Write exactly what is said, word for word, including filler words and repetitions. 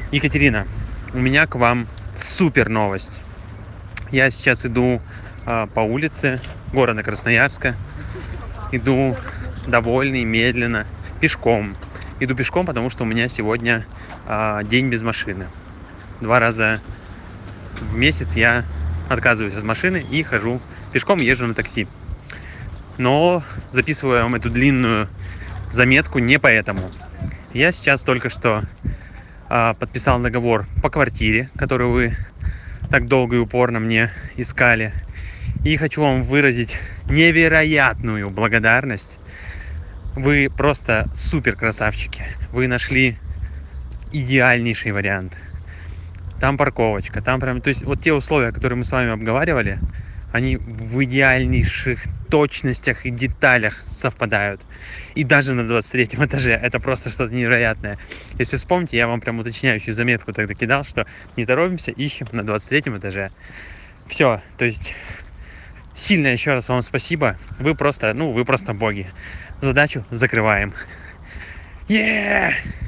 Екатерина, у меня к вам супер новость. Я сейчас иду а, по улице города Красноярска. Иду довольный, медленно, пешком. Иду пешком, потому что у меня сегодня а, день без машины. Два раза в месяц я отказываюсь от машины и хожу пешком, езжу на такси. Но записываю вам эту длинную заметку не поэтому. Я сейчас только что а, подписал договор по квартире, которую вы так долго и упорно мне искали. И хочу вам выразить невероятную благодарность. Вы просто супер красавчики. Вы нашли идеальнейший вариант. Там парковочка, там прям, то есть вот те условия, которые мы с вами обговаривали, они в идеальнейших точностях и деталях совпадают. И даже на двадцать третьем этаже это просто что-то невероятное. Если вспомните, я вам прям уточняющую заметку тогда кидал, что не торопимся, ищем на двадцать третьем этаже. Все, то есть сильно еще раз вам спасибо. Вы просто, ну, вы просто боги. Задачу закрываем. Yeah!